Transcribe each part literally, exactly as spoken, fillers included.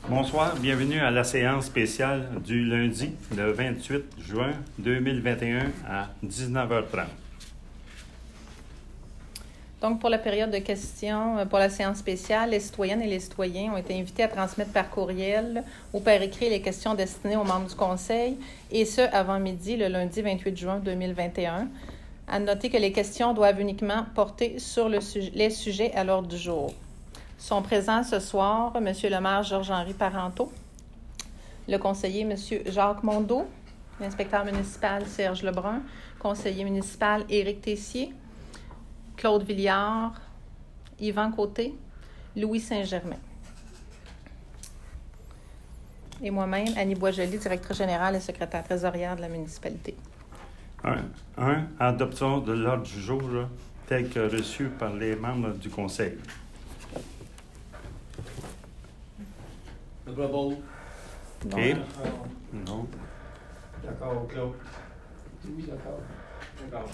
Bonsoir, bienvenue à la séance spéciale du lundi, le vingt-huit juin deux mille vingt et un à dix-neuf heures trente. Donc, pour la période de questions, pour la séance spéciale, les citoyennes et les citoyens ont été invités à transmettre par courriel ou par écrit les questions destinées aux membres du Conseil, et ce, avant midi, le lundi vingt-huit juin deux mille vingt et un. À noter que les questions doivent uniquement porter sur le sujet, les sujets à l'ordre du jour. Sont présents ce soir M. le maire Georges-Henri Parenteau, le conseiller M. Jacques Mondeau, l'inspecteur municipal Serge Lebrun, conseiller municipal Éric Tessier, Claude Villiard, Yvan Côté, Louis Saint-Germain. Et moi-même, Annie Boisjoli, directrice générale et secrétaire trésorière de la municipalité. Un, un adoption de l'ordre du jour là, tel que reçu par les membres du Conseil. Le propos. Donc, Et? D'accord. Non. D'accord, Claude. Oui, d'accord. D'accord.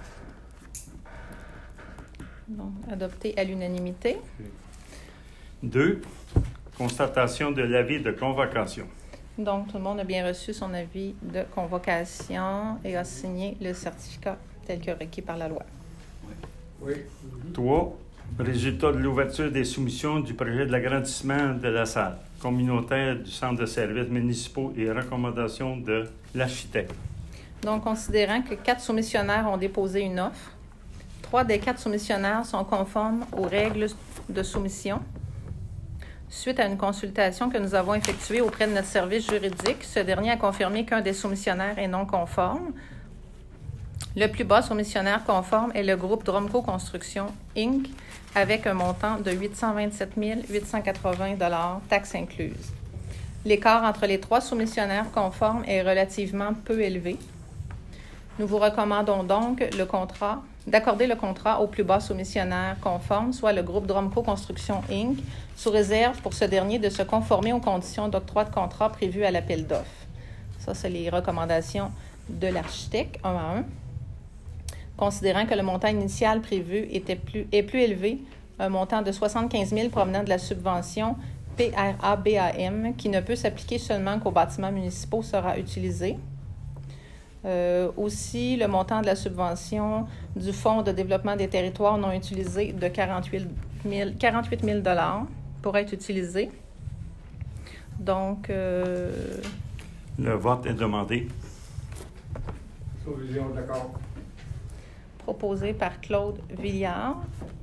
donc, adopté à l'unanimité. Deux, constatation de l'avis de convocation. Donc, tout le monde a bien reçu son avis de convocation et a signé le certificat tel que requis par la loi. Oui. Trois, résultat de l'ouverture des soumissions du projet de l'agrandissement de la salle communautaire du centre de services municipaux et recommandations de l'architecte. Donc, considérant que quatre soumissionnaires ont déposé une offre, trois des quatre soumissionnaires sont conformes aux règles de soumission. Suite à une consultation que nous avons effectuée auprès de notre service juridique, ce dernier a confirmé qu'un des soumissionnaires est non conforme. Le plus bas soumissionnaire conforme est le groupe Dromco Construction, Incorporated, avec un montant de huit cent vingt-sept mille huit cent quatre-vingts dollars, taxes incluses. L'écart entre les trois soumissionnaires conformes est relativement peu élevé. Nous vous recommandons donc le contrat, d'accorder le contrat au plus bas soumissionnaire conforme, soit le groupe Dromco Construction, Incorporated, sous réserve pour ce dernier de se conformer aux conditions d'octroi de contrat prévues à l'appel d'offres. Ça, c'est les recommandations de l'architecte, un à un. Considérant que le montant initial prévu était plus, est plus élevé, un montant de soixante-quinze mille provenant de la subvention P R A B A M, qui ne peut s'appliquer seulement qu'aux bâtiments municipaux, sera utilisé. Euh, aussi, le montant de la subvention du Fonds de développement des territoires non utilisé de quarante-huit mille dollars pour être utilisé. Donc, euh... Le vote est demandé. Sous-vision, d'accord. proposé par Claude Villiard,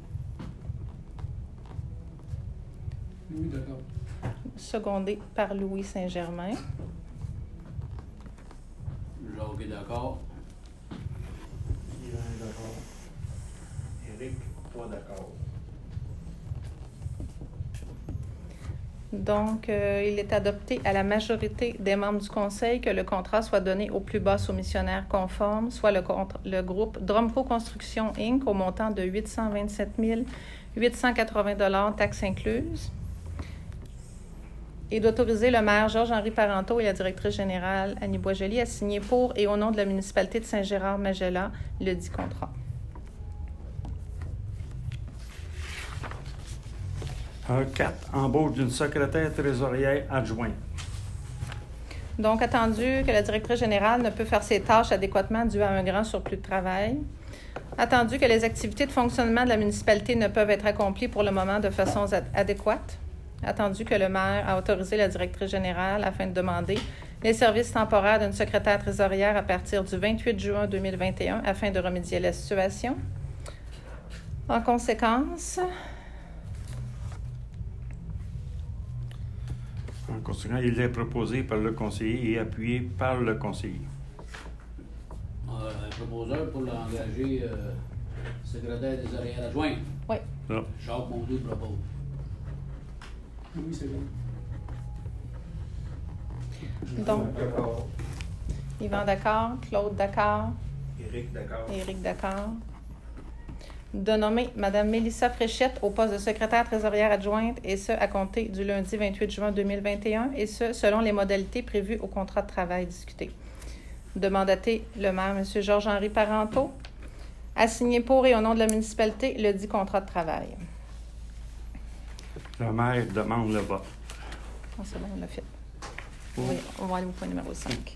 Oui, d'accord. secondé par Louis Saint-Germain. Jacques est d'accord. Yvan est d'accord. Éric, pas d'accord. Donc, euh, il est adopté à la majorité des membres du Conseil que le contrat soit donné au plus bas soumissionnaire conforme, soit le, contre, le groupe Dromco Construction, Incorporated, au montant de huit cent vingt-sept mille huit cent quatre-vingts dollars, taxes incluses, et d'autoriser le maire Georges-Henri Parenteau et la directrice générale Annie Boisjoli à signer pour et au nom de la municipalité de Saint-Gérard-Majella le dit contrat. quatre. Embauche d'une secrétaire trésorière adjointe. Donc, attendu que la directrice générale ne peut faire ses tâches adéquatement dues à un grand surplus de travail, attendu que les activités de fonctionnement de la municipalité ne peuvent être accomplies pour le moment de façon adéquate, attendu que le maire a autorisé la directrice générale afin de demander les services temporaires d'une secrétaire trésorière à partir du vingt-huit juin deux mille vingt et un afin de remédier à la situation. En conséquence, En continuant, il est proposé par le conseiller et appuyé par le conseiller. Euh, un proposeur pour l'engager euh, secrétaire des arrières adjoints. oui. Non. Jacques Mondeau propose. Oui, c'est bon. Donc, D'accord. Yvan d'accord, Claude d'accord, Éric, d'accord. Éric d'accord. De nommer Mme Mélissa Fréchette au poste de secrétaire trésorière adjointe, et ce, à compter du lundi vingt-huit juin deux mille vingt et un, et ce, selon les modalités prévues au contrat de travail discuté. De mandater le maire, M. Georges-Henri Parenteau, à signer pour et au nom de la municipalité le dit contrat de travail. Le maire demande le vote. Oh, c'est bon, on l'a fait. On va, on va aller au point numéro cinq.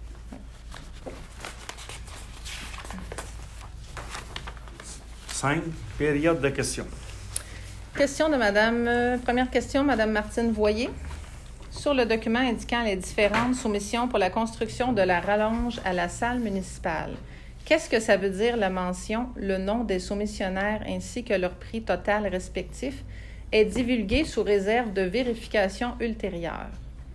cinq. Période de questions. Question de Madame, euh, première question, Madame Martine Voyer. Sur le document indiquant les différentes soumissions pour la construction de la rallonge à la salle municipale, qu'est-ce que ça veut dire la mention, le nom des soumissionnaires ainsi que leur prix total respectif est divulgué sous réserve de vérification ultérieure?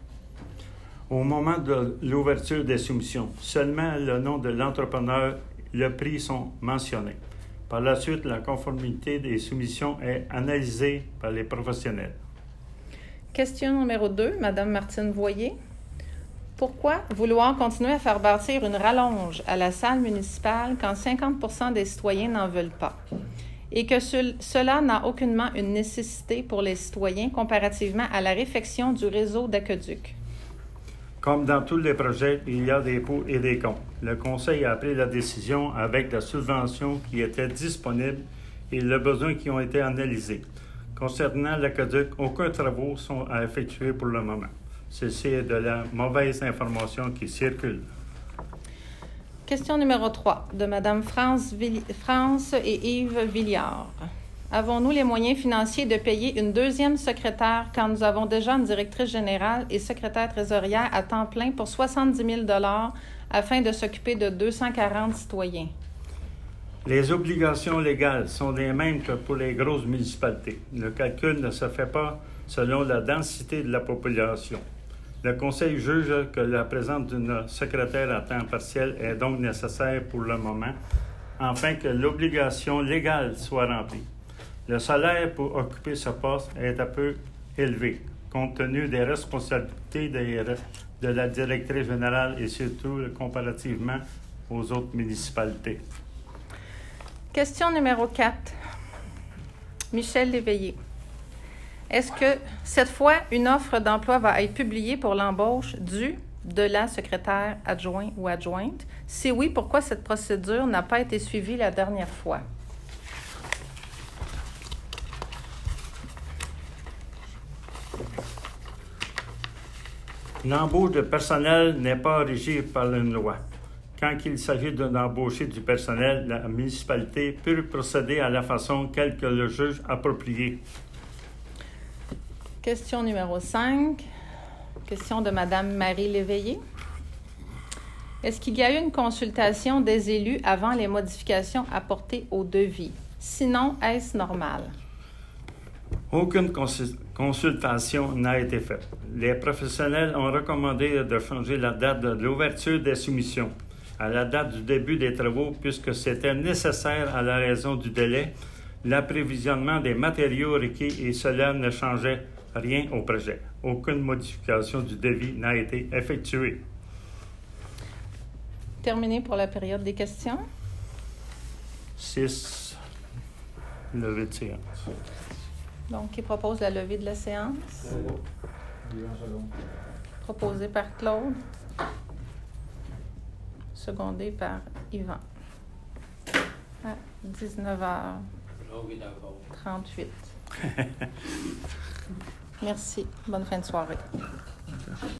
Au moment de l'ouverture des soumissions, seulement le nom de l'entrepreneur et le prix sont mentionnés. Par la suite, la conformité des soumissions est analysée par les professionnels. Question numéro deux, Madame Martine Voyer. Pourquoi vouloir continuer à faire bâtir une rallonge à la salle municipale quand cinquante pour cent des citoyens n'en veulent pas et que ce, cela n'a aucunement une nécessité pour les citoyens comparativement à la réfection du réseau d'aqueduc? Comme dans tous les projets, il y a des pour et des contre. Le Conseil a pris la décision avec la subvention qui était disponible et les besoins qui ont été analysés. Concernant l'aqueduc, aucun travaux sont à effectuer pour le moment. Ceci est de la mauvaise information qui circule. Question numéro trois de Mme France, Vill- France et Yves Villiard. Avons-nous les moyens financiers de payer une deuxième secrétaire quand nous avons déjà une directrice générale et secrétaire trésorière à temps plein pour soixante-dix mille dollars afin de s'occuper de deux cent quarante citoyens? Les obligations légales sont les mêmes que pour les grosses municipalités. Le calcul ne se fait pas selon la densité de la population. Le Conseil juge que la présence d'une secrétaire à temps partiel est donc nécessaire pour le moment, afin que l'obligation légale soit remplie. Le salaire pour occuper ce poste est un peu élevé, compte tenu des responsabilités des, de la directrice générale et surtout comparativement aux autres municipalités. Question numéro quatre. Michel Léveillé. Est-ce que cette fois, une offre d'emploi va être publiée pour l'embauche du, de la secrétaire adjoint ou adjointe? Si oui, pourquoi cette procédure n'a pas été suivie la dernière fois? L'embauche de personnel n'est pas régie par une loi. Quand il s'agit d'embaucher du personnel, la municipalité peut procéder à la façon qu'elle que le juge appropriée. Question numéro cinq. Question de Mme Marie Léveillé. Est-ce qu'il y a eu une consultation des élus avant les modifications apportées au devis? Sinon, est-ce normal? Aucune consul- consultation n'a été faite. Les professionnels ont recommandé de changer la date de l'ouverture des soumissions à la date du début des travaux puisque c'était nécessaire à la raison du délai, l'approvisionnement des matériaux requis et cela ne changeait rien au projet. Aucune modification du devis n'a été effectuée. Terminé pour la période des questions. six. Levée de séance. Donc, qui propose la levée de la séance? Proposé par Claude. Secondé par Yvan. À dix-neuf heures trente-huit. Merci. Bonne fin de soirée.